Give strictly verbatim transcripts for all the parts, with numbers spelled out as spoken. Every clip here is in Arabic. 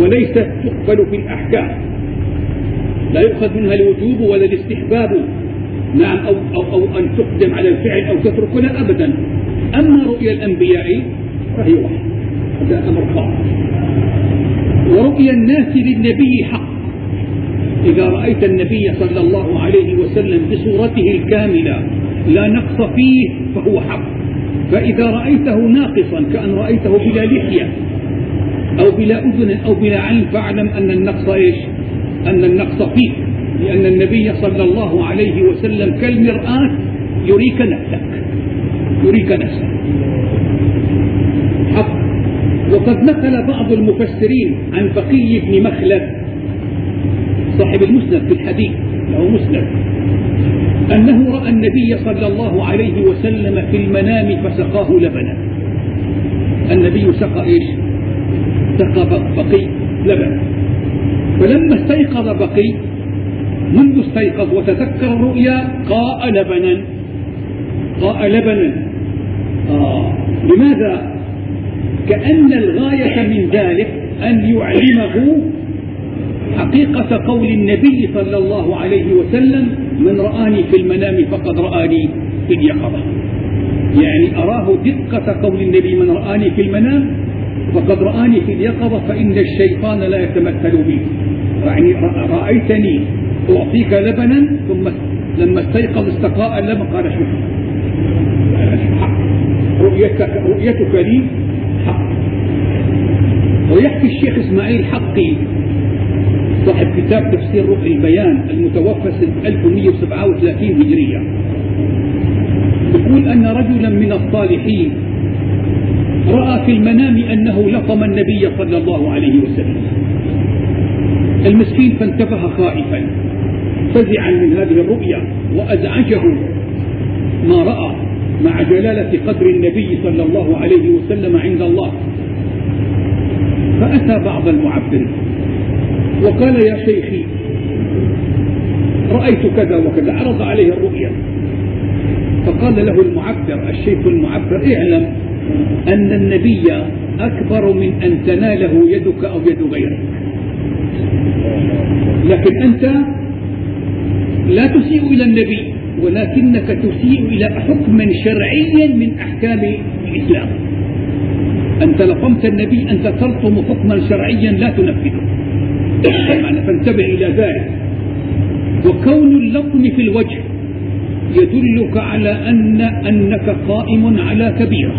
وليست تقبل في الأحكام، لا يؤخذ منها الوجوب ولا الاستحباب، نعم، أو, أو, أو أن تقدم على الفعل أو تترك، لا أبدا. أما رؤيا الأنبياء فهي واحد، هذا أمر خاص. ورؤيا الناس للنبي حق، إذا رأيت النبي صلى الله عليه وسلم بصورته الكاملة لا نقص فيه فهو حق. فإذا رأيته ناقصا كأن رأيته بلا لحية أو بلا أذن أو بلا عين فاعلم أن النقص إيش؟ أن النقص فيه، لأن النبي صلى الله عليه وسلم كالمرآة يريك نفسك، يريك نفسك حق. وقد نقل بعض المفسرين عن بقي بن مخلد صاحب المسند في الحديث، له مسند، أنه رأى النبي صلى الله عليه وسلم في المنام فسقاه لبنا. النبي سقى إيش؟ سقى بقي لبن. فلما استيقظ بقي، منذ استيقظ وتذكر الرؤيا قاء لبنا، قاء لبنا. آه. لماذا؟ كأن الغاية من ذلك أن يعلمه حقيقة قول النبي صلى الله عليه وسلم: من رآني في المنام فقد رآني في اليقظة. يعني أراه دقة قول النبي: من رآني في المنام فقد رآني في اليقظة، فإن الشيطان لا يتمثل بي. يعني رأيتني أعطيك لبنا، ثم لما استيقظ استقاء اللبن قال: شوف حق، رؤيتك, رؤيتك لي حق. ويحكي الشيخ إسماعيل حقي صاحب كتاب تفسير روح البيان المتوفى سنة ألف ومئة وسبعة وثلاثين هجرية، يقول أن رجلا من الصالحين رأى في المنام أنه لطم النبي صلى الله عليه وسلم. المسكين فانتبه خائفا فزعا من هذه الرؤيا، وأزعجه ما رأى مع جلالة قدر النبي صلى الله عليه وسلم عند الله. فأتى بعض المعبرين وقال: يا شيخي رأيت كذا وكذا، عرض عليه الرؤيا. فقال له المعبر، الشيخ المعبر: اعلم أن النبي أكبر من أن تناله يدك أو يد غيرك، لكن أنت لا تسيء إلى النبي، ولكنك تسيء إلى حكم شرعي من أحكام الإسلام. أنت لطمت النبي، أنت تلطم حكما شرعيا لا تنفذه، فانتبه إلى ذلك. وكون اللطم في الوجه يدلك على أن أنك قائم على كبيرة،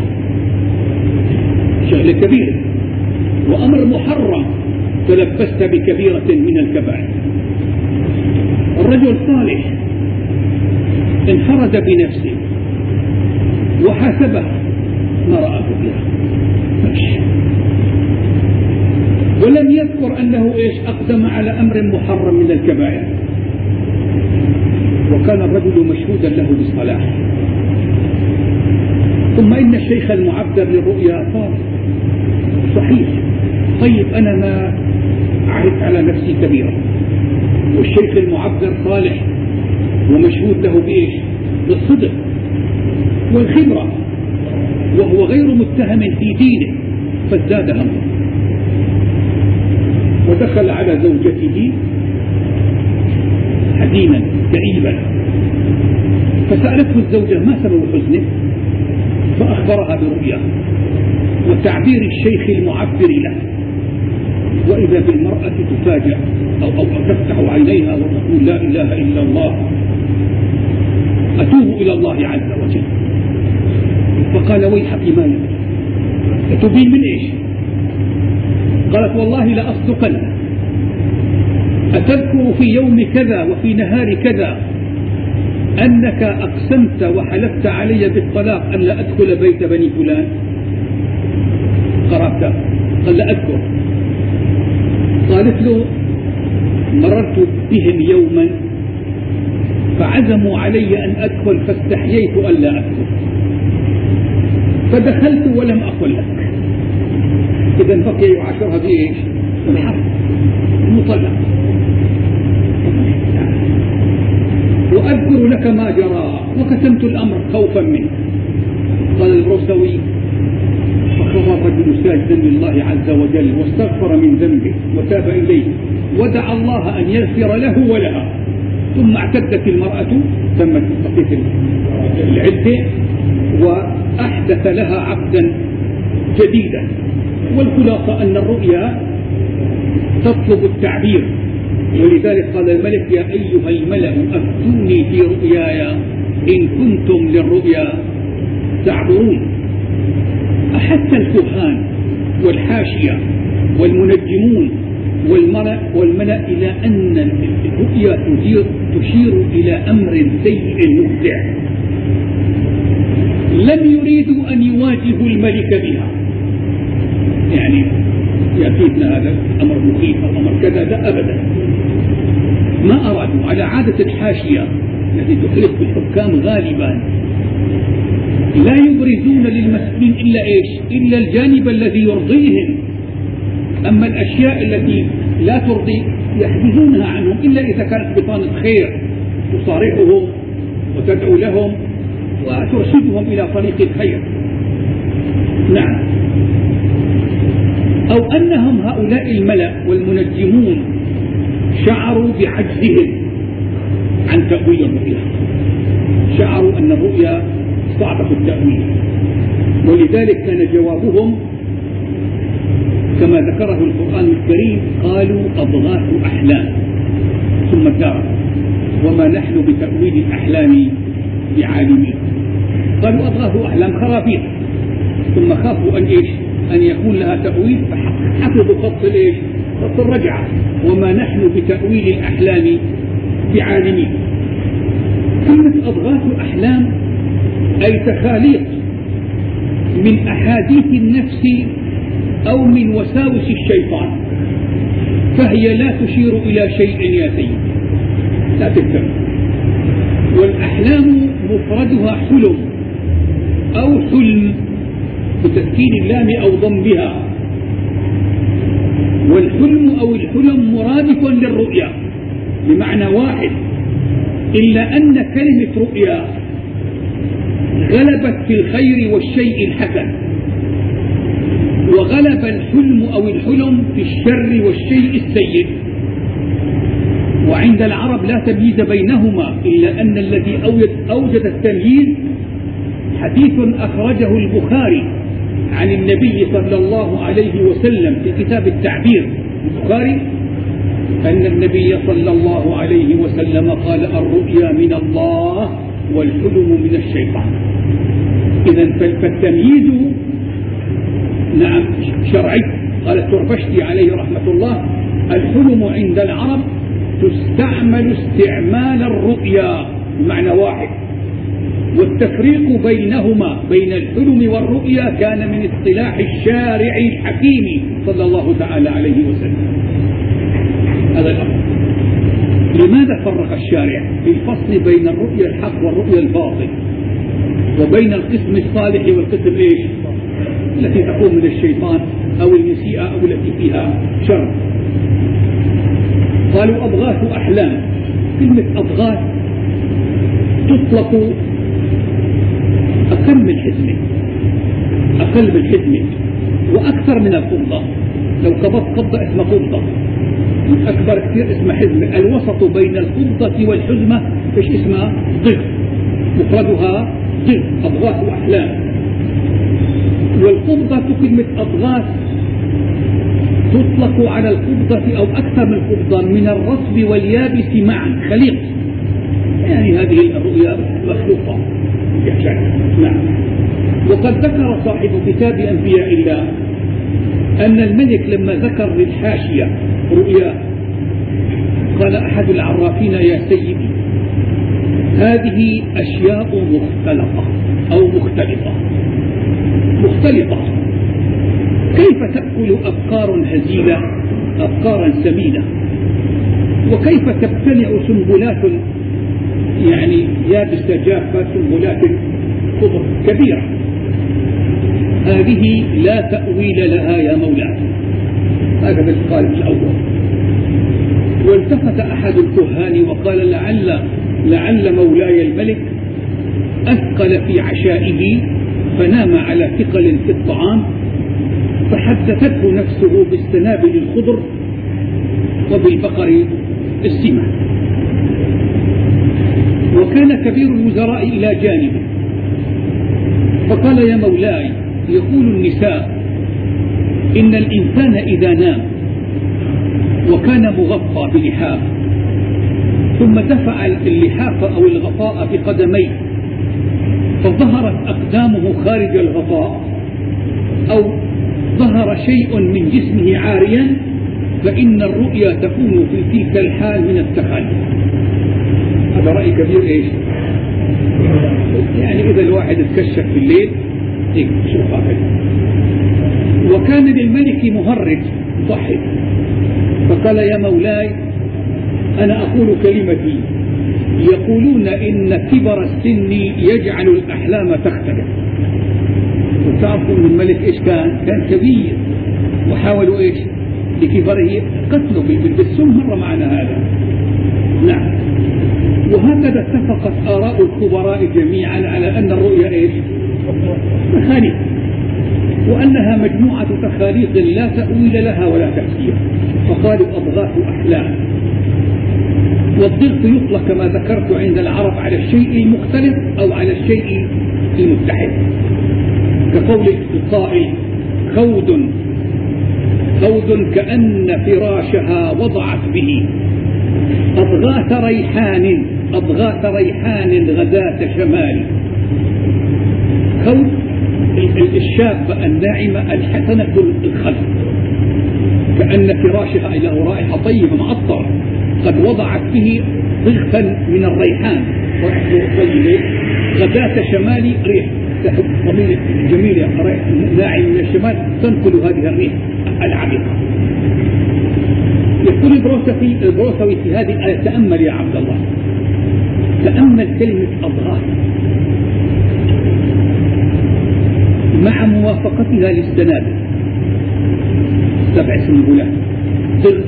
شغل كبير وأمر محرم، تلبست بكبيرة من الكبائر. الرجل صالح انفرد بنفسه وحاسبه ما رأى فيها، ولم يذكر أنه إيش أقدم على أمر محرم من الكبائر. وكان الرجل مشهودا له بالصلاح. ثم إن الشيخ المعبر للرؤيا قال: صحيح، طيب أنا ما عرفت على نفسي كبيرة، والشيخ المعبر صالح ومشهود له بإيش؟ بالصدق والخبرة، وهو غير متهم في دينه، فازداد همه ودخل على زوجته حزينا كئيبا. فسألته الزوجة: ما سبب حزنك؟ فأخبرها برؤياه وتعبير الشيخ المعبر له. وإذا بالمرأة تفاجأ أو, أو تفتح عينيها وتقول: لا إله إلا الله، أتوب إلى الله عز وجل. فقال: ويحك ما لك، تتوبين من إيش؟ قالت: والله لأصدقن. أتذكر في يوم كذا وفي نهار كذا أنك أقسمت وحلفت علي بالطلاق أن لا أدخل بيت بني فلان؟ قرأت؟ قال: لا أذكر. قالت له: مررت بهم يوما فعزموا علي أن أدخل فاستحييت أن لا أدخل، فدخلت ولم أقل لك. إذا بقي يعاشرها بإيش؟ الحرب، المطلق. وأذكر لك ما جرى وكتمت الأمر خوفا منك. قال البروسوي: فخر الرجل ساجدا لله عز وجل واستغفر من ذنبه وتاب إليه ودعا الله أن يغفر له ولها، ثم اعتدت المرأة، تمت بقية العدة، وأحدث لها عقدا جديدا. والخلاصة أن الرؤيا تطلب التعبير، ولذلك قال الملك: يا أيها الملأ أفتوني في رؤياي إن كنتم للرؤيا تعبرون. حتى الكهان والحاشية والمنجمون والملأ, والملأ إلى أن الرؤيا تشير إلى أمر سيء مخدع، لم يريدوا أن يواجهوا الملك بها. يعني يأتينا هذا أمر مخيف أو أمر كذا، لا أبدا، ما أرادوا، على عادة الحاشية التي تخلق بالحكام غالبا لا يبرزون للمسؤولين إلا إيش؟ إلا الجانب الذي يرضيهم. أما الأشياء التي لا ترضي يحجزونها عنهم إلا إذا كانت بطانة خير تصارحهم وتدعو لهم وترشدهم إلى طريق الخير. نعم. أو أنهم هؤلاء الملأ والمنجمون شعروا بعجزهم عن تأويل الرؤيا، شعروا أن الرؤيا صعبة التأويل، ولذلك كان جوابهم كما ذكره القرآن الكريم: قالوا أضغاث أحلام، ثم دار وما نحن بتأويل الأحلام بعالمين. قالوا أضغاث أحلام، خرافيط، ثم خافوا أن إيش؟ أن يكون لها تأويل، فحفظوا خط الإيش؟ خط الرجعة: وما نحن بتأويل الأحلام بعالمين. كلمة أضغاث أحلام أي تخاليط من أحاديث النفس أو من وساوس الشيطان، فهي لا تشير إلى شيء يا سيدي، لا تفهم. والأحلام مفردها حلم أو حلم بتسكين اللام أو ضمها، والحلم أو الحلم مرادف للرؤيا بمعنى واحد، إلا أن كلمة رؤيا غلبت في الخير والشيء الحسن، وغلب الحلم أو الحلم في الشر والشيء السيء. وعند العرب لا تمييز بينهما، إلا أن الذي أوجد التمييز حديث أخرجه البخاري عن النبي صلى الله عليه وسلم في كتاب التعبير البخاري، أن النبي صلى الله عليه وسلم قال: الرؤيا من الله والحلم من الشيطان. إذن فالتمييز نعم شرعي. قال التربشتي عليه رحمة الله: الحلم عند العرب تستعمل استعمال الرؤيا بمعنى واحد، والتفريق بينهما بين الحلم والرؤيا كان من اصطلاح الشارع الحكيم صلى الله تعالى عليه وسلم. هذا الأمر. لماذا فرق الشارع في الفصل بين الرؤيا الحق والرؤيا الباطل، وبين القسم الصالح والقسم ايش؟ التي تكون من الشيطان أو المسيئة أو التي فيها شر؟ قالوا أضغاث أحلام. كلمة أضغاث تطلق أقل من حزمة، أقل من حزمة وأكثر من القبضة. لو قبضت قبضة اسمها قبضة، أكبر كثير اسمها حزمة. الوسط بين القبضة والحزمة إيش اسمها؟ ضغط، مفردها ضغط. أضغاث أحلام. والقبضة كلمة أضغاث تطلق على القبضة أو أكثر من القبضة من الرطب واليابس معا، خليط. يعني هذه الرؤيا مخلوقة. نعم. وقد ذكر صاحب كتاب أنبياء الله أن الملك لما ذكر للحاشية رؤيا قال أحد العرافين: يا سيدي، هذه أشياء مختلطة أو مختلطة مختلطة كيف تأكل أبقار هزيلة أبقارا سمينة، وكيف تبتلع سنبلات يعني يابسة جافة سنبلات خضر كبيرة؟ هذه لا تأويل لها يا مولاي. هذا القائل الأول. والتفت أحد الكهان وقال: لعل لعل مولاي الملك أثقل في عشائه فنام على ثقل في الطعام فحدثته نفسه بالسنابل الخضر وبالبقر السمة. وكان كبير الوزراء إلى جانبه فقال: يا مولاي، يقول النساء إن الإنسان إذا نام وكان مغطى بلحاف ثم دفع اللحاف أو الغطاء بقدميه فظهرت أقدامه خارج الغطاء أو ظهر شيء من جسمه عاريا، فإن الرؤيا تكون في تلك الحال من التخلف. هذا رأي كبير. إيش يعني إذا الواحد اتكشف في الليل إيه شوف هذا. وكان للملك مهرج ضحك فقال: يا مولاي، أنا أقول كلمتي، يقولون إن كبر السن يجعل الأحلام تختلف. وتعرفوا أن الملك إيش كان؟ كان كبير، وحاولوا إيش لكبره قتله بالسم. مر معنا هذا. نعم. وهكذا اتفقت آراء الخبراء جميعا على أن الرؤيا إيش؟ تخاليق، وأنها مجموعة تخاليق لا تأويل لها ولا تفسير، فقالوا أضغاث أحلام. والضغط يطلق كما ذكرت عند العرب على الشيء المختلف أو على الشيء المتحد، كقول القائل: خود خود كأن فراشها وضعت به أضغاث ريحان أضغاث ريحان غداة شمال. خود الشابة الناعمة الحسنة الخلق، كأن فراشها له رائحة طيبة معطرة قد وضعت به ضغطا من الريحان طيبة غداة شمال، ريح جميلة ناعم من الشمال تنقل هذه الريح العميقة. يقول البروسوي البروسوي في هذه الآية: تأمل يا عبد الله، تأمل كلمة أضغاث مع موافقتها للسنابل، سبع سنبلات ضغط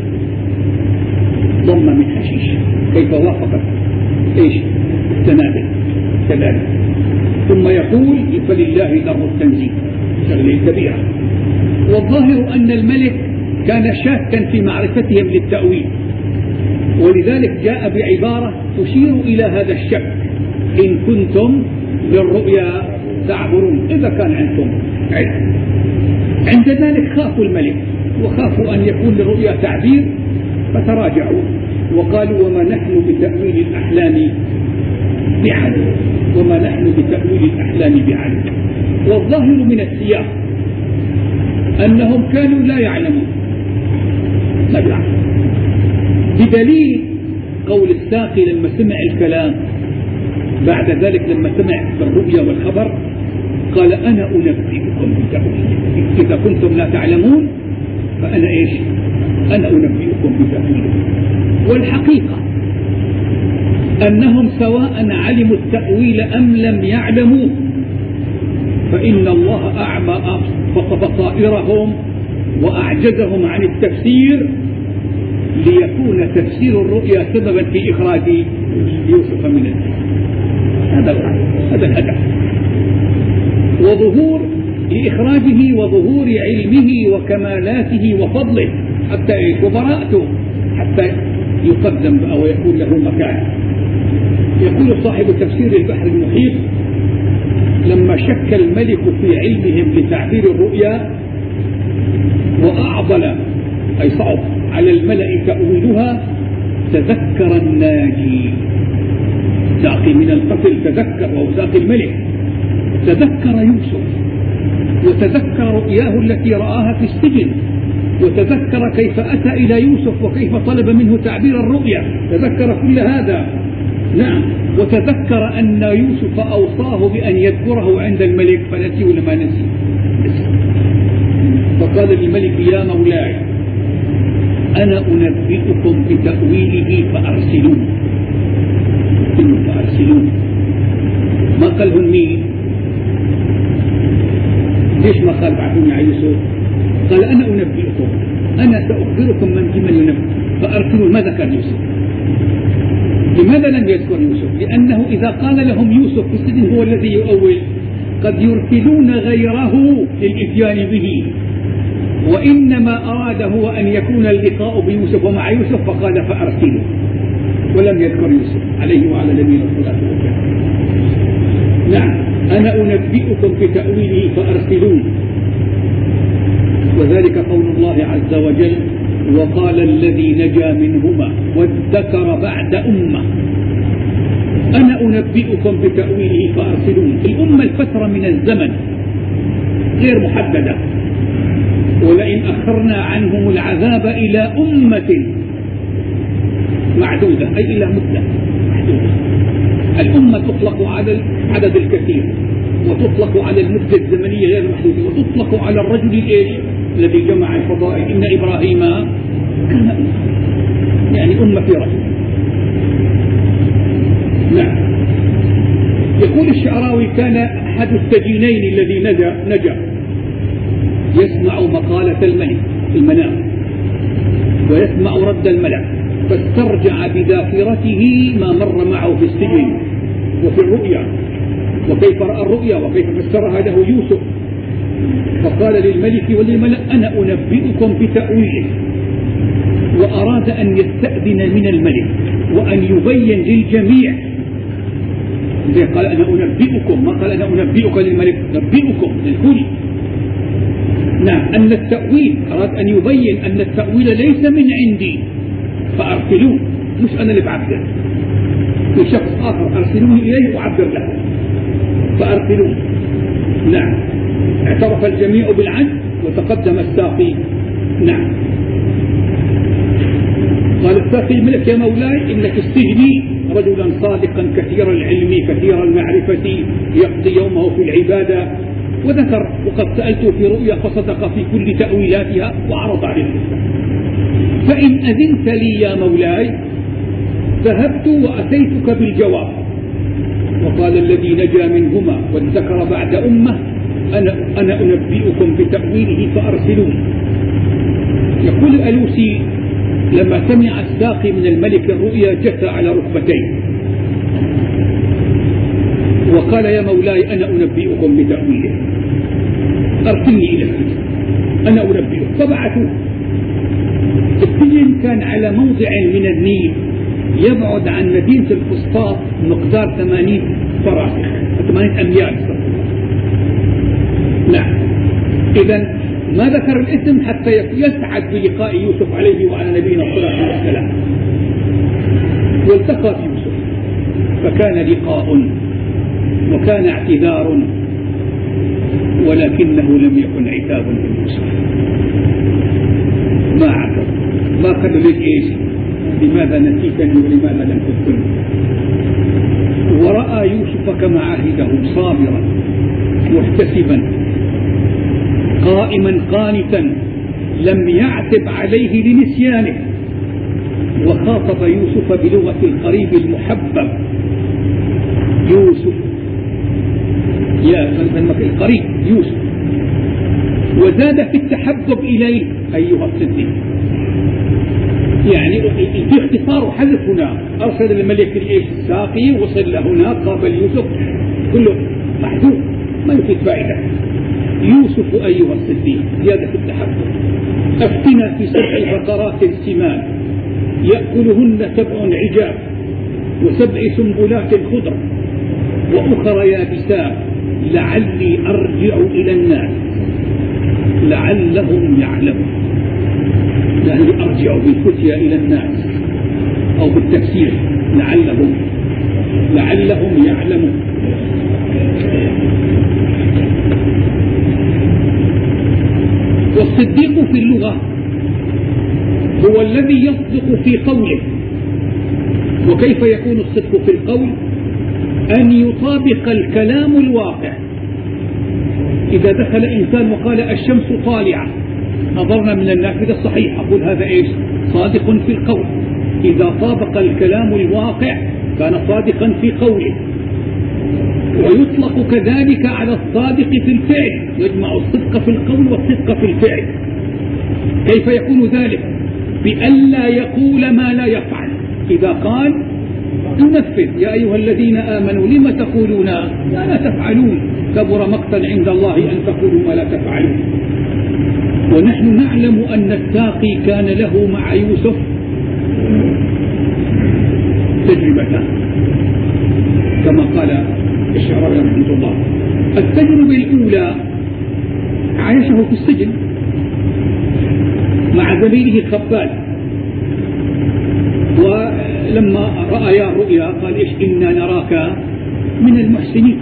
ضم من حشيش، كيف وافقت ايش السنابل كذلك. ثم يقول: فلله در التنزيل، شغلة كبيرة. والظاهر أن الملك كان شاكا في معرفتهم للتأويل، ولذلك جاء بعبارة تشير إلى هذا الشك: إن كنتم للرؤيا تعبرون، إذا كان عندكم علم. عند ذلك خافوا الملك وخافوا أن يكون للرؤيا تعبير، فتراجعوا وقالوا: وما نحن بتأويل الأحلام بعلم وما نحن بتأويل الأحلام بعلم. والظاهر من السياق أنهم كانوا لا يعلمون، لا يعلمون، بدليل قول الساقي لما سمع الكلام بعد ذلك، لما سمع بالرؤيا والخبر قال: أنا أنبئكم بتأويله، إذا كنتم لا تعلمون فأنا إيش؟ أنا أنبئكم بتأويله. والحقيقة أنهم سواء علموا التأويل أم لم يعلموا فإن الله أعمى بصائرهم وأعجزهم عن التفسير، ليكون تفسير الرؤيا سببا في إخراج يوسف من السجن. هذا هذا الهدف، وظهور لإخراجه وظهور علمه وكمالاته وفضله حتى إيش؟ وبراءته، حتى يقدم أو يكون له مكان. يقول صاحب تفسير البحر المحيط: لما شك الملك في علمهم لتعبير الرؤيا وأعضل أي صعب على الملأ تأويلها، تذكر الناجي ساقي من القتل، تذكر وهو ساقي الملك، تذكر يوسف وتذكر رؤياه التي رآها في السجن، وتذكر كيف أتى إلى يوسف وكيف طلب منه تعبير الرؤيا، تذكر كل هذا. نعم. وتذكر أن يوسف أوصاه بأن يذكره عند الملك فنسي ولا ما نسي؟ فقال للملك: يا مولاي، أنا أنبئكم بتأويله فأرسلون. فأرسلون ما قالهم مين؟ ليش ما قال بعثوني على يوسف؟ قال: أنا أنبئكم، أنا سأخبركم من بمن ينبئ، فأرسلون. ما ذكر يوسف؟ لماذا لم يذكر يوسف؟ لأنه إذا قال لهم يوسف في السجن هو الذي يؤول، قد يرسلون غيره للإتيان به، وإنما أراد هو أن يكون اللقاء بيوسف ومع يوسف فقال فأرسله، ولم يذكر يوسف عليه وعلى نبينا الصلاة والسلام. نعم، أنا أنبئكم بتأويله فأرسلون. وذلك قول الله عز وجل: وقال الذي نجا منهما وادكر بعد أمة أنا أنبئكم بتأويله فأرسلون. الأمة الفترة من الزمن غير محددة، ولئن أخرنا عنهم العذاب إلى أمة معدودة أي إلى مدة محدودة. الأمة تطلق على العدد الكثير، وتطلق على المدة الزمنية غير محدودة، وتطلق على الرجل الإيش الذي جمع الفضائل. إن إبراهيم كان أمة، يعني أمة في رجل. نعم. يقول الشعراوي: كان أحد السجينين الذي نجا نجا يسمع مقالة الملك في المنام ويسمع رد الملك، فاسترجع بذاكرته ما مر معه في السجن وفي الرؤيا، وكيف رأى الرؤيا وكيف فسرها له يوسف، فقال للملك وللملأ: أنا أنبئكم بتأويله. وأراد أن يستأذن من الملك وأن يبين للجميع، زي قال أنا أنبئكم، ما قال أنا أنبئك للملك، أنبئكم للكل. نعم، أن التأويل أراد أن يبين أن التأويل ليس من عندي فأرسلوه، مش أنا اللي بعبر، في شخص آخر أرسلوني إليه وأعبر له فأرسلوه. نعم، اعترف الجميع بالعجز وتقدم الساقي. نعم، قال الساقي الملك: يا مولاي إنك استجني رجلا صادقا كثير العلم كثير المعرفة يقضي يومه في العبادة، وذكر وقد سألته في رؤيا فصدق في كل تأويلاتها وعرض عليه الإسلام، فإن أذنت لي يا مولاي ذهبت وأتيتك بالجواب. وقال الذي نجا منهما وادكر بعد أمة أنا, أنا أنبئكم بتأويله فأرسلون. يقول الألوسي: لما سمع الساقي من الملك الرؤيا جثى على ركبتيه وقال: يا مولاي أنا أنبئكم بتأويله، أرسلني إلى السجن أنا أنبئكم. فبعثوا. السجن كان على موضع من النيل يبعد عن مدينة الفسطاط مقدار ثمانين فراسخ، ثمانين أميال. نعم، إذا ما ذكر الاسم حتى يسعد بلقاء يوسف عليه وعلى نبينا الصلاة والسلام. والتقى في يوسف فكان لقاء وكان اعتذار، ولكنه لم يكن عتابا ليوسف. ما عتب، ما قال لك ايش لماذا نسيتني ولماذا لم تذكرني. ورأى يوسف كما عهده صابرا محتسبا قائما قانتا لم يعتب عليه لنسيانه، وخاطب يوسف بلغة القريب المحبب: يوسف يا القريب يوسف. وزاد في التحبب إليه: أيها الصديق. يعني في اختصار وحذف هنا، أرسل الملك الإيش الساقي وصل لهنا قابل يوسف، كله محذوف ما يفيد فائدة. يوسف أيها الصديق، زيادة في التحبب. أفتنا في سبع بقرات سمان يأكلهن سبع عجاف وسبع سنبلات خضر وأخرى يابسات لعلي أرجع إلى الناس لعلهم يعلمون. يعني أرجع بالفتية إلى الناس، أو بالتفسير لعلهم لعلهم يعلمون. والصديق في اللغة هو الذي يصدق في قوله. وكيف يكون الصدق في القول؟ أن يطابق الكلام الواقع. إذا دخل إنسان وقال الشمس طالعة نظرنا من النافذة صحيح، أقول هذا إيش؟ صادق في القول. إذا طابق الكلام الواقع كان صادقا في قوله. ويطلق كذلك على الصادق في الفعل، يجمع الصدق في القول والصدق في الفعل. كيف يكون ذلك؟ بألا يقول ما لا يفعل. إذا قال تنفذ: يا أيها الذين آمنوا لم تقولون ما لا تفعلون كبر مقتا عند الله أن تقولوا ما لا تفعلون. ونحن نعلم أن الساقي كان له مع يوسف تجربتان كما قال الشعراوي رحمه الله. التجربة الأولى عايشه في السجن مع زميله الخبال، ولما رأى الرؤيا قال إيش إنا نراك من المحسنين،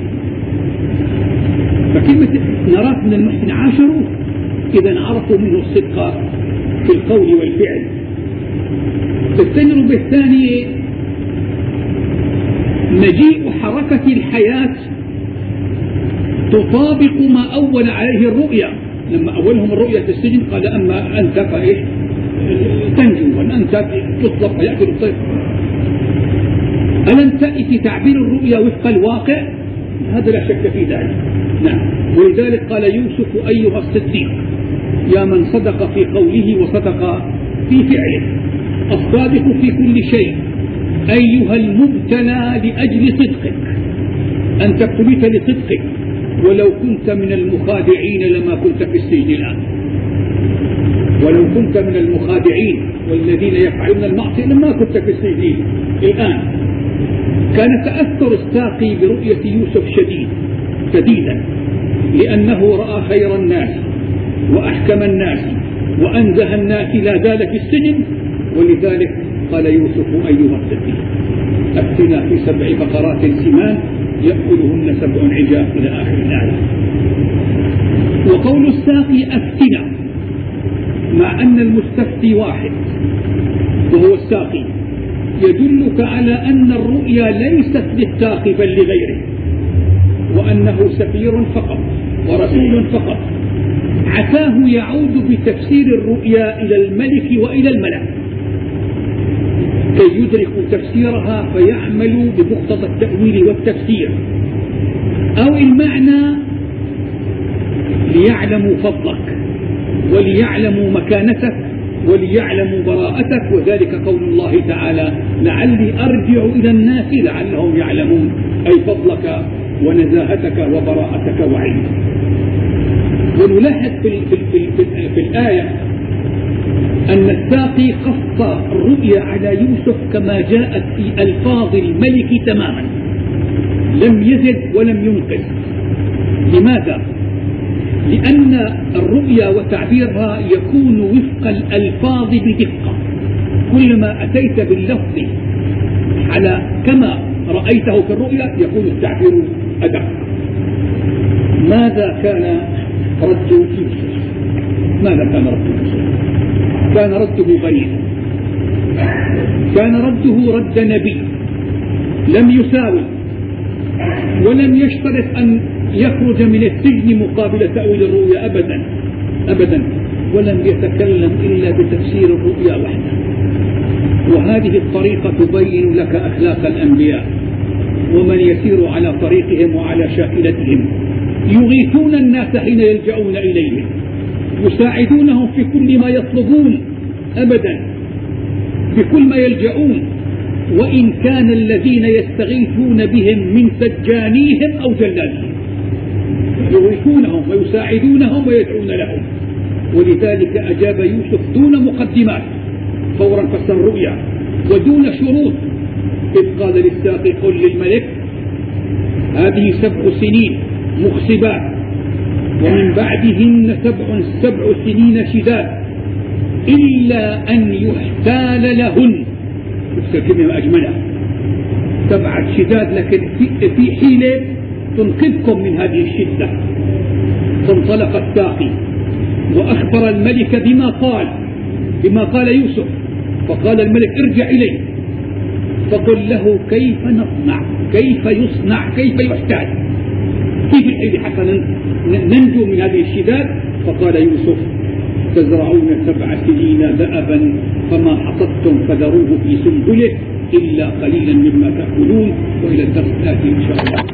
فكلمة نراك من المحسنين عاشروه، إذا عرفوا منه الصدق في القول والفعل. التجربة الثانية مجيء حركة الحياة تطابق ما أول عليه الرؤيا. لما أولهم الرؤيا في السجن قال أما أنت فإيش تنجو وأن أنت تطلق ويأكل الطير. ألم تأتي تعبير الرؤيا وفق الواقع؟ هذا لا شك في ذلك. نعم. ولذلك قال يوسف أيها الصديق يا من صدق في قوله وصدق في فعله، الصادق في كل شيء، أيها المبتلى لأجل صدقك، أنت ابتليت لصدقك، ولو كنت من المخادعين لما كنت في السجن الآن، ولو كنت من المخادعين والذين يفعلون المعصية لما كنت في السجن الآن. كان تأثر الساقي برؤية يوسف شديد شديدا، لأنه رأى خير الناس وأحكم الناس وأنزه الناس لا زال في السجن، ولذلك قال يوسف أيها الصديق أفتنا في سبع بقرات سمان يأكلهن سبع عجاف إلى آخر الآية. وقول الساقي أفتنا مع أن المستفتي واحد وهو الساقي يدلك على أن الرؤيا ليست للساقي بل لغيره، وأنه سفير فقط ورسول فقط، عساه يعود بتفسير الرؤيا إلى الملك وإلى الملأ كي يدركوا تفسيرها فيعملوا بمقتضى التأويل والتفسير، أو المعنى ليعلموا فضلك وليعلموا مكانتك وليعلموا براءتك، وذلك قول الله تعالى لعلي أرجع إلى الناس لعلهم يعلمون، أي فضلك ونزاهتك وبراءتك وعلمك. ونلاحظ في, في, في, في, في الآية أن الساقي قص الرؤيا على يوسف كما جاءت في ألفاظ الملك تماما، لم يزد ولم ينقص. لماذا؟ لأن الرؤيا وتعبيرها يكون وفق الألفاظ بدقة، كلما أتيت باللفظ على كما رأيته في الرؤيا يكون التعبير أدق. ماذا كان رد يوسف؟ ماذا كان رد يوسف؟ كان رده غريبا، كان رده رد نبي، لم يساوي ولم يشترط أن يخرج من السجن مقابل تأويل الرؤيا أبدا أبدا، ولم يتكلم إلا بتفسير الرؤيا وحده. وهذه الطريقة تبين لك أخلاق الأنبياء ومن يسير على طريقهم وعلى شاكلتهم، يغيثون الناس حين يلجؤون إليهم، يساعدونهم في كل ما يطلبون أبدا بكل ما يلجؤون، وإن كان الذين يستغيثون بهم من سجانيهم أو جلالهم يغيثونهم ويساعدونهم ويدعون لهم. ولذلك أجاب يوسف دون مقدمات فورا فسر الرؤيا ودون شروط، إذ قال للساقي قل للملك هذه سبع سنين مخصبات ومن بعدهن سبع سبع سنين شداد إلا أن يحتال لهن. كلمة أجملها سبعة شداد، لكن في حيلة تنقذكم من هذه الشدة. فانطلق الساقي وأخبر الملك بما قال بما قال يوسف، فقال الملك ارجع إليه فقل له كيف نصنع، كيف يصنع، كيف يحتاج، كيف الحيل حتى ننجو من هذه الشداد. فقال يوسف تزرعون سبع سنين دأبا فما حصدتم فذروه في سنبله إلا قليلا مما تأكلون. وإلى الدرس الآتي إن شاء الله.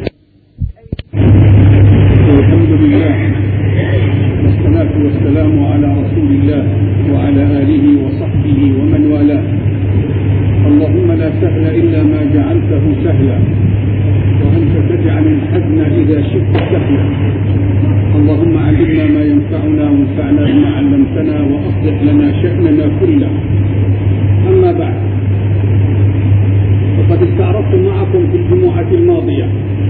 الحمد لله والصلاة والسلام على رسول الله وعلى آله وصحبه ومن والاه. اللهم لا سهل إلا ما جعلته سهلا، أنت تجعل الحزن إذا شئت سهلا. اللهم علمنا ما ينفعنا وانفعنا بما علمتنا وأصلح لنا شأننا كله. أما بعد، فقد استعرضت معكم في الجمعة الماضية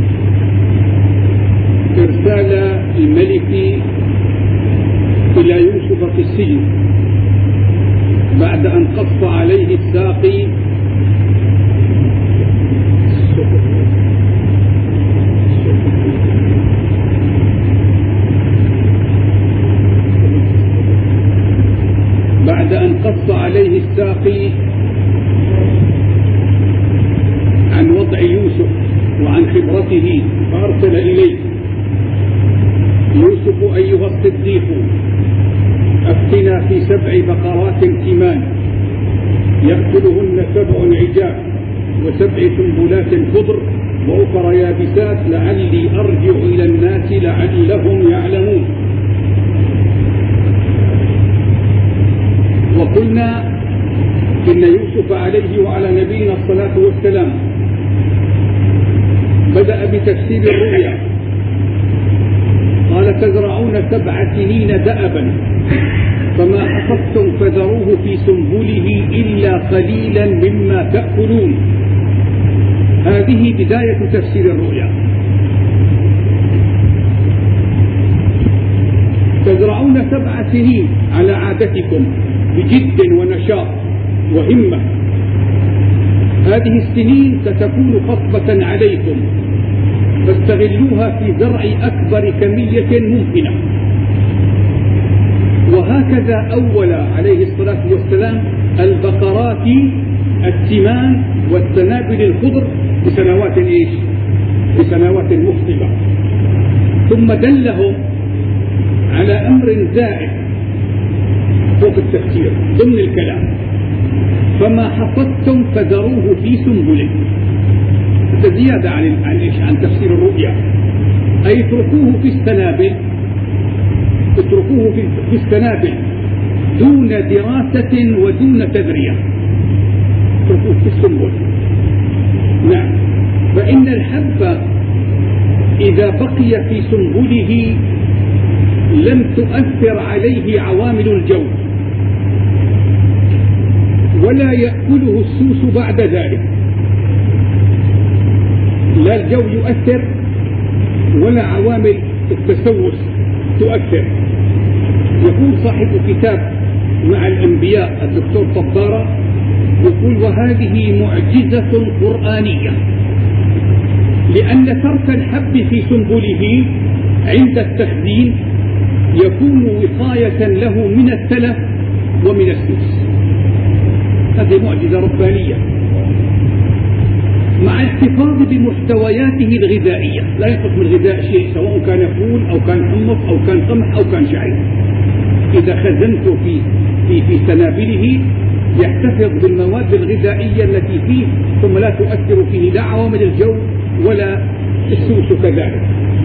إرسال الملك إلى يوسف في السجن بعد أن قص عليه الساقي بعد أن قص عليه الساقي عن وضع يوسف وعن خبرته، فأرسل إليه: يوسف أيها الصديق، أفتنا في سبع بقرات سمان يأكلهن سبع عجاف وسبع سنبلات خضر وأخرى يابسات لعلي أرجع إلى الناس لعلهم يعلمون. وقلنا إن يوسف عليه وعلى نبينا الصلاة والسلام بدأ بتفسير الرؤيا. قال: تزرعون سبع سنين دأبا فما حصدتم فذروه في سنبله إلا قليلا مما تأكلون. هذه بداية تفسير الرؤيا. تزرعون سبع سنين على عادتكم بجد ونشاط وهمة. هذه السنين ستكون خصبة عليكم فاستغلوها في زرع أكبر كمية ممكنة. وهكذا أول عليه الصلاة والسلام البقرات السمان والسنابل الخضر بسنوات إيش؟ بسنوات مخصبة. ثم دلهم على أمر زائد فوق التفسير ضمن الكلام: فما حصدتم فذروه في سنبله. هذا زيادة عن عن ايش؟ عن تفسير الرؤيا. أي اتركوه في السنابل، اتركوه في السنابل دون دراسة ودون تذرية، اتركوه في السنبل. نعم، فإن الحب إذا بقي في سنبله لم تؤثر عليه عوامل الجو ولا يأكله السوس بعد ذلك. لا الجو يؤثر ولا عوامل التسوس تؤثر. يقول صاحب كتاب مع الأنبياء الدكتور طبارة، يقول: وهذه معجزة قرآنية، لأن ترك الحب في سنبله عند التخزين يكون وقاية له من التلف ومن السوس. هذه معجزة ربانية مع الاحتفاظ بمحتوياته الغذائية. لا ينقص من الغذاء شيء، سواء كان فول أو كان حمص أو كان قمح أو كان شعير. إذا خزنته في في في سنابله يحتفظ بالمواد الغذائية التي فيه، ثم لا تؤثر فيه لا عوامل الجو ولا السوس كذلك.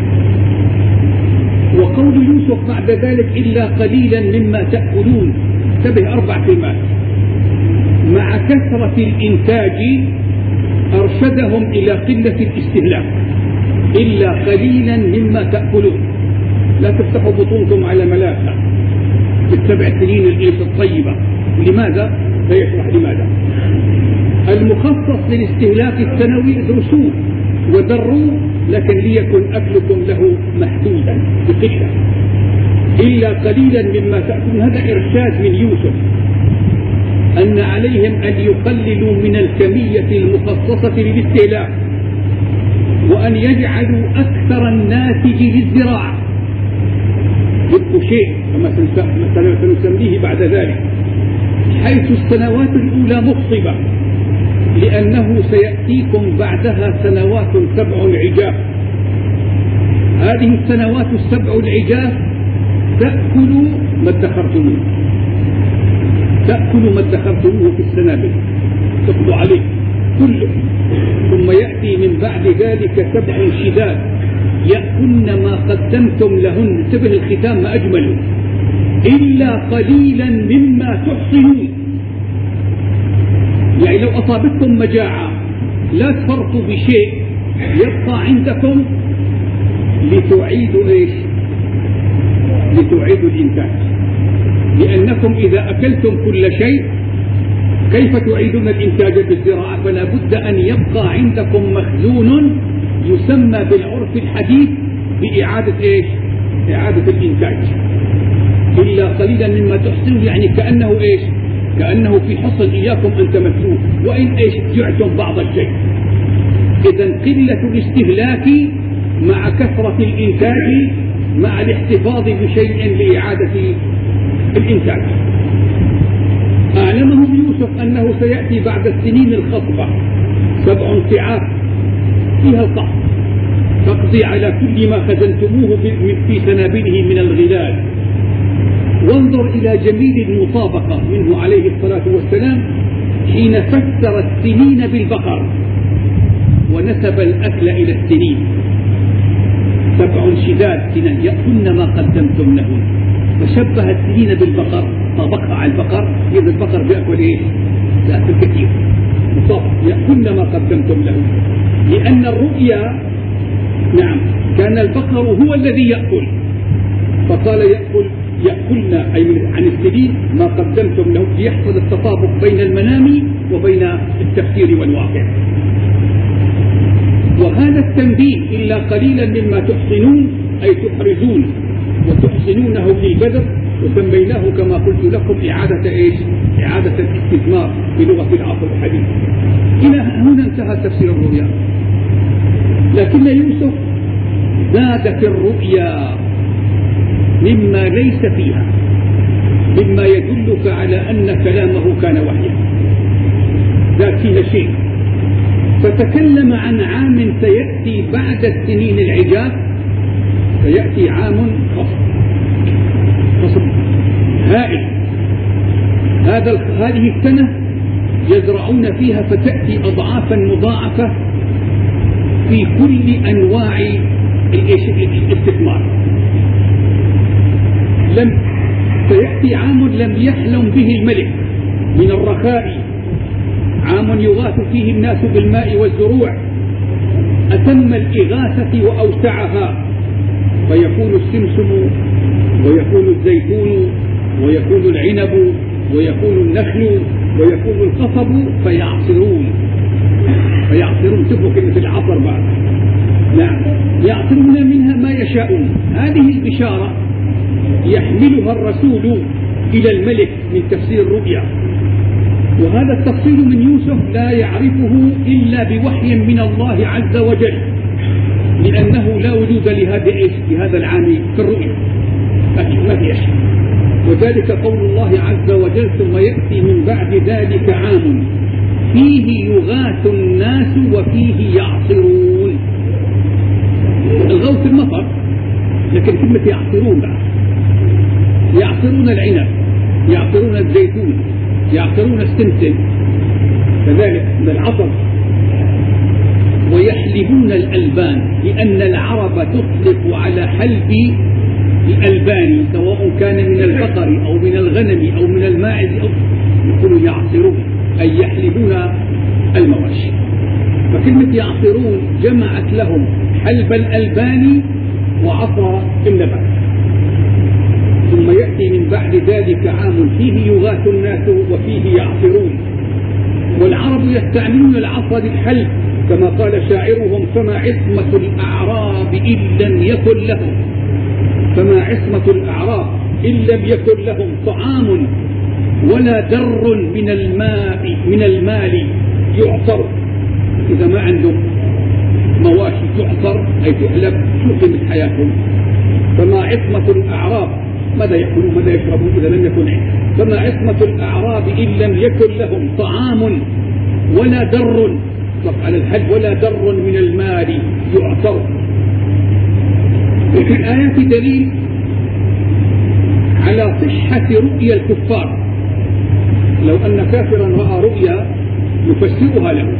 وقول يوسف بعد ذلك: إلا قليلا مما تأكلون، انتبه أربع كلمات. مع كثرة الإنتاج أرشدهم إلى قلة الاستهلاك. إلا قليلا مما تأكلون، لا تفتحوا بطونكم على ملاحة بالسبع سنين الإيس الطيبة. لماذا؟ سيشرح لماذا. المخصص للاستهلاك السنوي ادرسوه ودروه، لكن ليكن أكلكم له محدودا بقشة. إلا قليلا مما تأكلون، هذا إرشاد من يوسف أن عليهم أن يقللوا من الكمية المخصصة للاستهلاك، وأن يجعلوا أكثر الناتج للزراعة. يبقوا شيء كما سنسميه بعد ذلك، حيث السنوات الأولى مخصبة، لأنه سيأتيكم بعدها سنوات سبع عجاف. هذه السنوات السبع العجاف تأكل ما ادخرتموه، تأكل ما ادخرتموه في السنابل، تقضوا عليه كله. ثم يأتي من بعد ذلك سبع شداد يأكلن ما قدمتم لهن. انتبه الختام ما أجمله: إلا قليلا مما تحصنون. يعني لو أصابتكم مجاعة لا تفرطوا بشيء يبقى عندكم لتعيدوا إيش؟ لتعيدوا الإنتاج، لأنكم إذا أكلتم كل شيء كيف تعيدون الإنتاج بالزراعة؟ فلا بد أن يبقى عندكم مخزون يسمى بالعرف الحديث بإعادة إيش؟ إعادة الإنتاج. إلا قليلا مما تحصنون، يعني كأنه إيش؟ كأنه في حصن إياكم أن تمثلوه، وإن إيش جعتم بعض الشيء. إذا قلة الاستهلاك مع كثرة الإنتاج مع الاحتفاظ بشيء لإعادة الإنتاج. أعلمهم يوسف أنه سيأتي بعد السنين الخصبة سبع سعات فيها القحط تقضي على كل ما خزنتموه في سنابله من الغلال. وانظر إلى جميل المطابقة منه عليه الصلاة والسلام حين فسر السنين بالبقر ونسب الأكل إلى السنين. سبع شداد سنان يأكلن ما قدمتم لهن، فشبه السنين بالبقر، طابقها على البقر. إذا البقر بيأكل إيه؟ بيأكل كثير، مطابق، يأكلن ما قدمتم لهن. لأن الرؤيا نعم كان البقر هو الذي يأكل، فقال يأكل يأكلن أي عن السنين ما قدمتم له، ليحصل التطابق بين المنام وبين التفكير والواقع. وهذا التنبيه إلا قليلا مما تحصنون أي تحرزون وتحصنونه للبذر، وسميناه كما قلت لكم إعادة إيش؟ إعادة الاستثمار بلغة العصر الحديث. إلى هنا انتهى تفسير الرؤيا. لكن يوسف زاد في الرؤيا مما ليس فيها، مما يدلك على أن كلامه كان وحيا، زاد فيها شيء. فتكلم عن عام سيأتي بعد السنين العجاف، سيأتي عام خصب خصب هائل. هذا هذه السنة يزرعون فيها فتأتي أضعافا مضاعفة في كل أنواع الاستثمار. لم سيأتي عام لم يحلم به الملك من الرخاء، عام يغاث فيه الناس بالماء والزروع، أتم الإغاثة وأوسعها، فيكون السمسم ويكون الزيتون ويكون العنب ويكون النخل ويكون القصب، فيعصرون فيعصرون شوفوا كلمة العصر بعد، نعم يعصرون منها ما يشاءون. هذه البشارة يحملها الرسول إلى الملك من تفسير الرؤيا، وهذا التفصيل من يوسف لا يعرفه إلا بوحي من الله عز وجل، لأنه لا وجود لهذا لهذا العام في الرؤيا، ما في شيء. وذلك قول الله عز وجل: ثم يأتي من بعد ذلك عام فيه يغاث الناس وفيه يعصرون. الغوث المطر، لكن كلمة يعصرون بقى، يعصرون العنب، يعصرون الزيتون، يعصرون السمسم، كذلك من العصر. ويحلبون الألبان، لأن العرب تطلق على حلب الألبان سواء كان من البقر أو من الغنم أو من الماعز، أو يقولون يعصرون أي يحلبون المواشي. فكلمة يعصرون جمعت لهم حلب الألبان وعصر النبات. ثم يأتي من بعد ذلك عام فيه يغاث الناس وفيه يعصرون. والعرب يستعملون العصا للحلب، كما قال شاعرهم: فما عصمة الأعراب إن لم يكن لهم فما عصمة الأعراب إن لم يكن لهم طعام ولا در من الماء من المال يعصر. إذا ما عندهم مواشي تعصر أي تحلب، شو قيمة حياتهم؟ فما عصمة الأعراب، ماذا يأكلون ماذا يشربون إذا لم يكن عندهم؟ فما عصمة الأعراب إن لم يكن لهم طعام ولا در، على الحج، ولا در من المال يعصر. وفي الآيات دليل على صحة رؤيا الكفار. لو أن كافرا رأى رؤيا يفسرها له،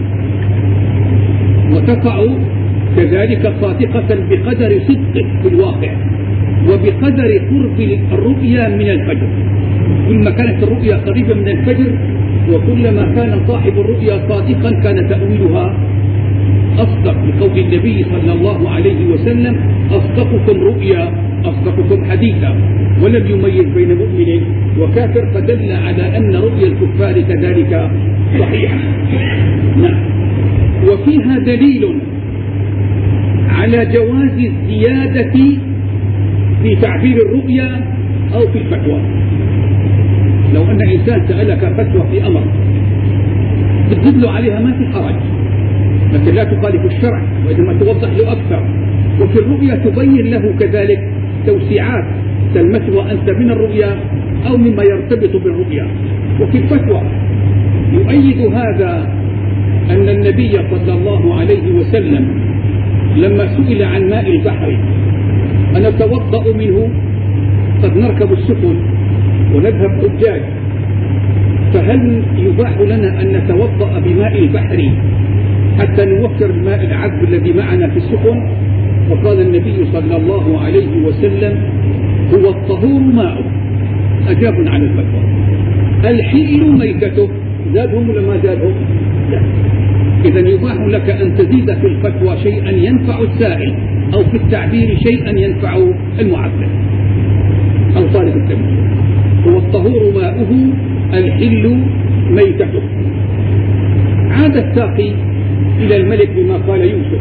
وتقع كذلك صادقة بقدر صدقه في الواقع وبقدر قرب الرؤيا من الفجر. كلما كانت الرؤيا قريبة من الفجر وكلما كان صاحب الرؤيا صادقا كان تأويلها أصدق بقول النبي صلى الله عليه وسلم أصدقكم رؤيا أصدقكم حديثا، ولم يميز بين مؤمن وكافر، فدل على أن رؤيا الكفار كذلك صحيحة. نعم. وفيها دليل على جواز الزيادة في تعبير الرؤيا أو في الفتوى. لو أن إنسان سألك فتوى في أمر بتدل عليها ما في حرج، لكن لا تخالف الشرع، وإنما توضح له أكثر. وفي الرؤيا تبين له كذلك توسيعات تلمسها أنت من الرؤيا أو مما يرتبط بالرؤيا. وفي الفتوى يؤيد هذا أن النبي صلى الله عليه وسلم لما سئل عن ماء البحر أنتوضأ منه؟ قد نركب السفن ونذهب حجاج، فهل يباح لنا أن نتوضأ بماء البحر حتى نوفر الماء العذب الذي معنا في السفن؟ وقال النبي صلى الله عليه وسلم هو الطهور ماءه. أجاب على الفتوى. الحل ميتته، زادهم ولا ما زادهم؟ لا. إذا يباح لك أن تزيد في الفتوى شيئا ينفع السائل، أو في التعبير شيئا ينفع المعبر أو طالب التمييز. هو الطهور ماؤه، الحل ميتته. عاد الساقي إلى الملك بما قال يوسف.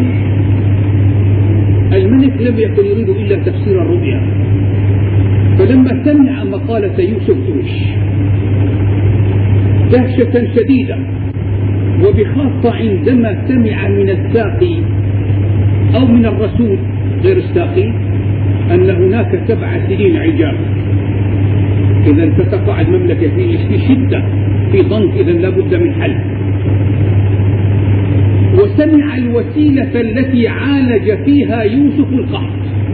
الملك لم يكن يريد إلا تفسير الرؤيا، فلما سمع مقالة يوسف دوش دهشة شديدة، وبخاصة عندما سمع من الساقي أو من الرسول غير الساقي أن هناك سبع سنين عجاب. إذا ستقع المملكة في شدة، في ضنك، إذا لابد من حل. وسمع الوسيلة التي عالج فيها يوسف القحط.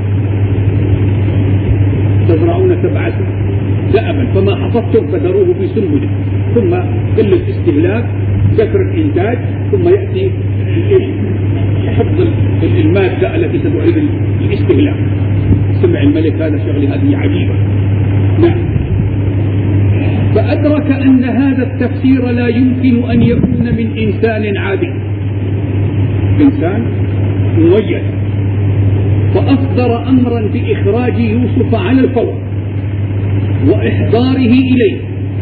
تزرعون سبع دأبا فما حفظتم فذروه في سنبله، ثم قلة استهلاك، كثرة إنتاج، ثم يأتي حفظ المادة التي ستعيد الاستهلاك. سمع الملك هذا شغل هذه عجيبة. نعم. فأدرك أن هذا التفسير لا يمكن أن يكون من إنسان عادي، إنسان مميز، فأصدر أمرا بإخراج يوسف على الفور وإحضاره إليه،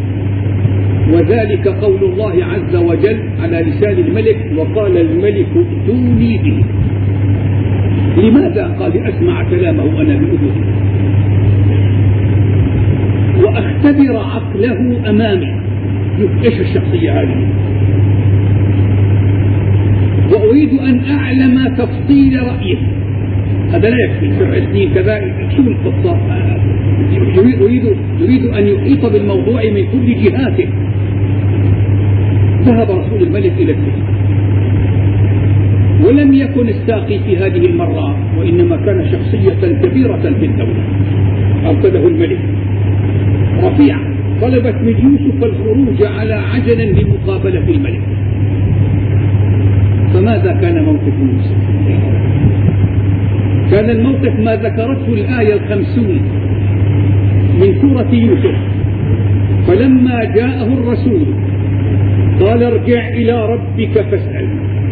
وذلك قول الله عز وجل على لسان الملك: وقال الملك ائتوني به. لماذا؟ قال: لأسمع كلامه أنا بأذني وأختبر عقله أمامي. إيش الشخصية هذه؟ وأريد أن أعلم تفصيل رأيه. هذا لا يكفي سبع سنين كذا. شو القصة؟ يريد, يريد أن يحيط بالموضوع من كل جهاته. ذهب رسول الملك إلى السجن، ولم يكن الساقي في هذه المرة، وإنما كان شخصية كبيرة في الدولة. أرسله الملك. رفيعة طلبت من يوسف الخروج على عجل لمقابلة الملك. فماذا كان موقف يوسف؟ كان الموقف ما ذكرته الآية الخمسون من سورة يوسف: فلما جاءه الرسول قال ارجع إلى ربك فاسأل.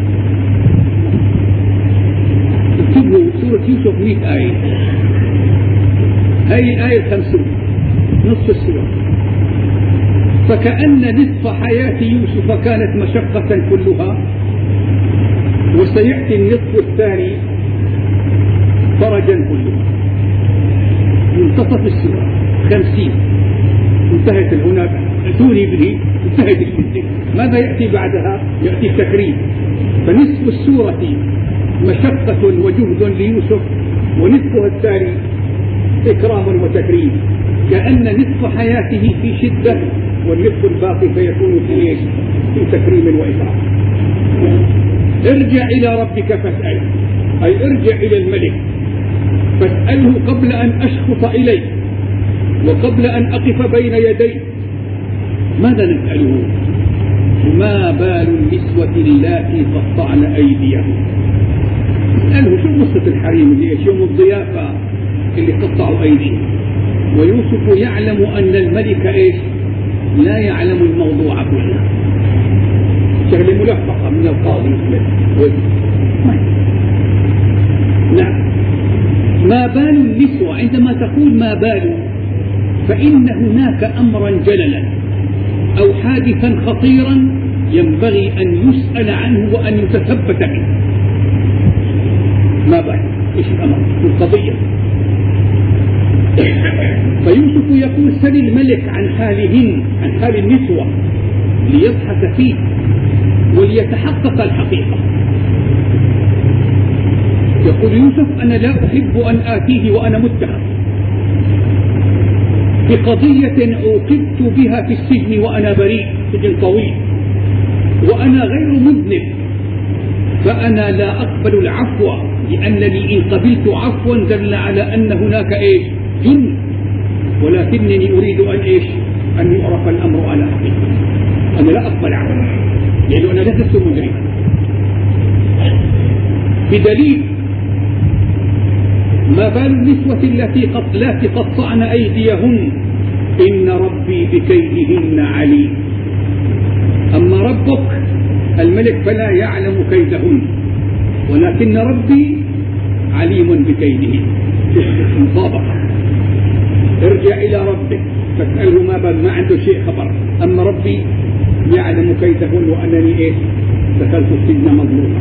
اكتبوا سورة يوسف مئة آية، هذه الآية الخمسون نصف السورة. فكأن نصف حياة يوسف كانت مشقة كلها، وسيأتي النصف الثاني فرجا كلها. منتصف السورة خمسين انتهت هناك، اتوني به، انتهت الشدة. ماذا يأتي بعدها؟ يأتي التكريم. فنصف السورة مشقة وجهد ليوسف، ونصفها الثاني إكرام وتكريم. كأن نصف حياته في شدة، والنصف الباقي فيكون في ايش؟ في تكريم وإكرام. ارجع إلى ربك فاسأل، أي ارجع إلى الملك فاسأله قبل أن أشخص إليه وقبل أن أقف بين يديه. ماذا نسأله؟ ما بال النسوة اللاتي قطعن أيديهم؟ اسأله شو قصة الحريم اللي ايش يوم الضيافة اللي قطعوا أيديهم. ويوسف يعلم أن الملك ايش؟ لا يعلم الموضوع كله. شغله ملفقة من القاضي. نعم. ما بال النسوة، عندما تقول ما بال فإن هناك أمرا جللا أو حادثا خطيرا ينبغي أن يسأل عنه وأن يتثبت منه. ما بال، إيش الأمر القضية؟ فيوسف يقول: سل الملك عن حالهن، عن حال النسوة، ليبحث فيه وليتحقق الحقيقة. يقول يوسف: أنا لا أحب أن آتيه وأنا متهم بقضية عوقبت بها في السجن وأنا بريء، سجن طويل، وأنا غير مذنب، فأنا لا أقبل العفو، لأنني إن قبلت عفوا دل على أن هناك إيش؟ جن، ولكنني أريد أن إيش؟ أن يعرف الأمر على حقيقته. أنا لا أقبل عفوا لأنه أنا لست مجرما، بدليل ما بال النسوة التي قد قطعن أيديهن إن ربي بكيدهن عليم. أما ربك الملك فلا يعلم كيدهن، ولكن ربي عليم بكيدهن. مطابقة. ارجع إلى ربك فاسأله ما بال، ما عنده شيء خبر. أما ربي يعلم كيدهن وأنني إيه؟ دخلت السجن مظلوما.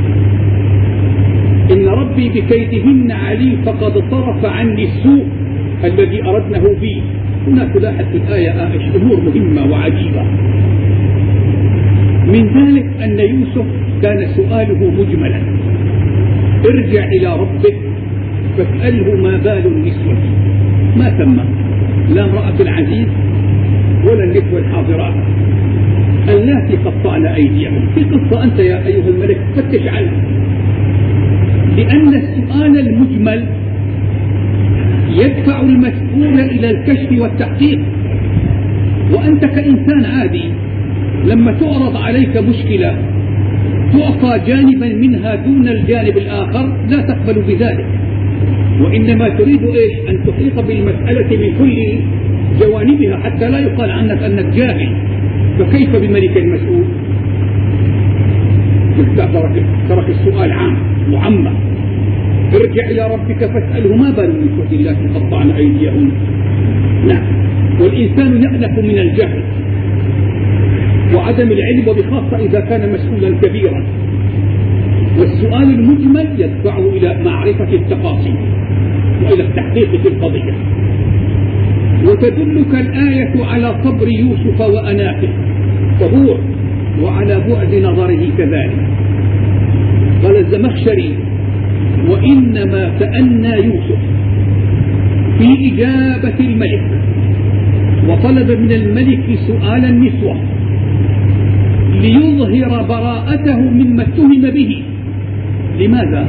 إن ربي بكيدهن عليم فقد صرف عني السوء الذي أردنه بي. هنا تلاحظ في الآية أمور مهمة وعجيبة. من ذلك أن يوسف كان سؤاله مجملا: ارجع إلى ربك فاسأله ما بال النسوة. ما ثم لا امرأة العزيز ولا النسوة الحاضرات اللاتي قطعن أيديهم. في قصة أنت يا أيها الملك فتش عنها، لأن السؤال المجمل يدفع المسؤول إلى الكشف والتحقيق. وأنت كإنسان عادي لما تعرض عليك مشكلة تعطى جانبا منها دون الجانب الآخر لا تقبل بذلك، وإنما تريد إيش؟ أن تحيط بالمسألة من كل جوانبها حتى لا يقال عنك أنك جاهل. فكيف بملك المسؤول؟ ترك السؤال عام معمم. ارجع إلى ربك فاسأله ما بال النسوة التي قطعن أيديهن. نعم. والإنسان يألف من الجهل وعدم العلم، وبخاصة إذا كان مسؤولا كبيرا، والسؤال المجمل يدفعه إلى معرفة التفاصيل وإلى التحقيق في القضية. وتدلك الآية على صبر يوسف وأناته صبور، وعلى بعد نظره كذلك. قال الزمخشري: وإنما تأنى يوسف في إجابة الملك وطلب من الملك سؤال النسوة ليظهر براءته مما اتهم به. لماذا؟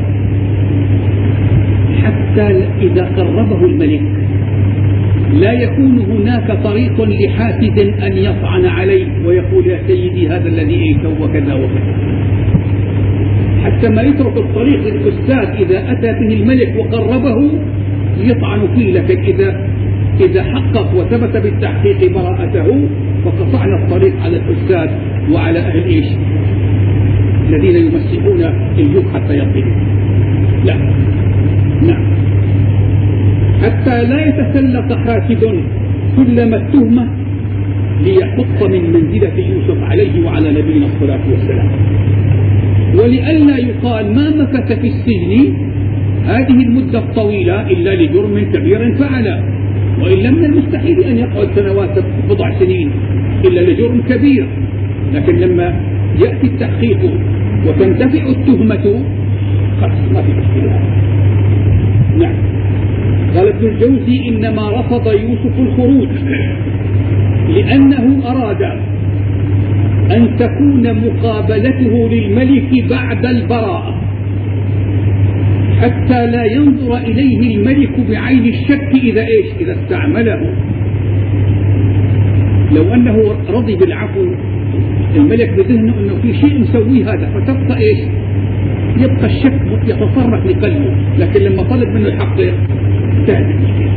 حتى إذا قربه الملك لا يكون هناك طريق لحاسد أن يطعن عليه ويقول: يا سيدي هذا الذي إيته وكذا وكذا. حتى ما يترك الطريق للأستاذ إذا أتى به الملك وقربه يطعن فيه. لكن إذا إذا حقق وثبت بالتحقيق براءته فقطعنا الطريق على الأستاذ وعلى أهل إيش؟ الذين يمسحون الجوع حتى يقبلوا. لا. نعم. حتى لا يتسلط حاسد كلما التهمة ليحط من منزلة يوسف عليه وعلى نبينا الصلاة والسلام، ولئلا يقال ما مكث في السجن هذه المدة الطويلة إلا لجرم كبير فعله، وإلا من المستحيل أن يقعد سنوات بضع سنين إلا لجرم كبير. لكن لما يأتي التحقيق وتنتفع التهمة خلاص ما في مشكلة. نعم. قال ابن الجوزي: إنما رفض يوسف الخروج لأنه أراد أن تكون مقابلته للملك بعد البراءة حتى لا ينظر إليه الملك بعين الشك إذا إيش؟ إذا استعمله. لو أنه رضي بالعفو الملك بذهنه أنه في شيء مسويه هذا، فتبقى إيش؟ يبقى الشك يتصرف لقلبه. لكن لما طلب منه الحقيقة انتهت المشكلة.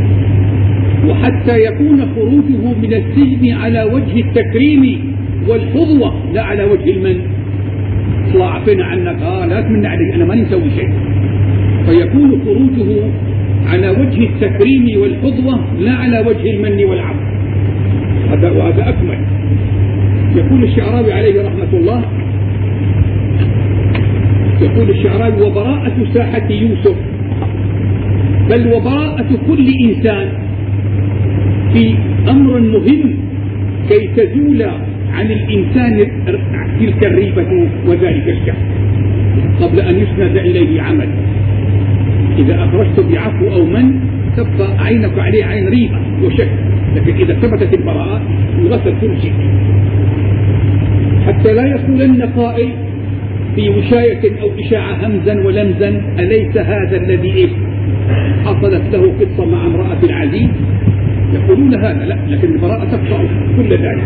وحتى يكون خروجه من السجن على وجه التكريم والحظوة لا على وجه المن اطلع عفينا عنك، آه لا تمن علي، أنا ماني مسوي شيء. فيكون خروجه على وجه التكريم والحظوة لا على وجه المن والعفو، هذا وهذا أكمل. يقول الشعراوي عليه رحمة الله، يقول الشعراوي: وبراءة ساحة يوسف بل وبراءة كل إنسان في أمر مهم كي تزول عن الإنسان تلك الريبة وذلك الشك قبل أن يسند إليه عمل. إذا أخرجت بعفو أو من تبقى عينك عليه عين ريبة وشك، لكن إذا ثبتت البراءة يغسل كل شيء، حتى لا يقولن قائل في وشاية أو إشاعة همزا ولمزا: أليس هذا الذي إيه حصلت له قصة مع امرأة العزيز؟ يقولون هذا، لا، لكن البراءة تقطع كل ذلك.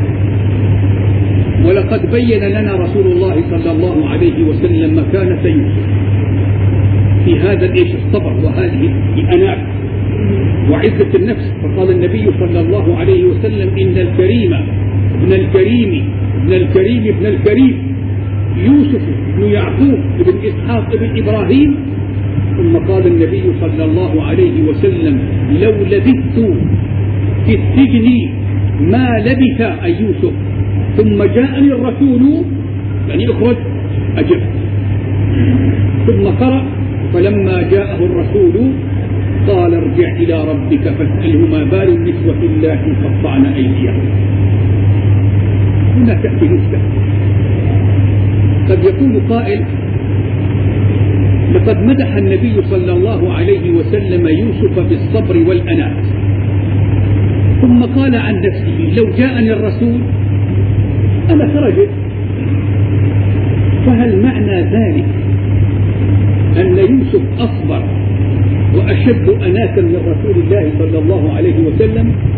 ولقد بين لنا رسول الله صلى الله عليه وسلم مكانة يوسف في هذا الإيش الصبر وهذه الأناة وعزة النفس. فقال النبي صلى الله عليه وسلم: إن الكريم ابن الكريم ابن الكريم ابن الكريم يوسف بن يعقوب بن إسحاق بن إبراهيم. ثم قال النبي صلى الله عليه وسلم: لو لبثت في السجن ما لبث أي يوسف ثم جاءني الرسول، يعني اخرج أجب. ثم قرأ: فلما جاءه الرسول قال ارجع إلى ربك فاسأله ما بال النسوة اللاتي قطعن أيديهن. هنا تأتي نسبة. قد يقول قائل: لقد مدح النبي صلى الله عليه وسلم يوسف بالصبر والأناة، ثم قال عن نفسه: لو جاءني الرسول أنا خرجت. فهل معنى ذلك أن يوسف أصبر وأشد أناة من رسول الله صلى الله عليه وسلم؟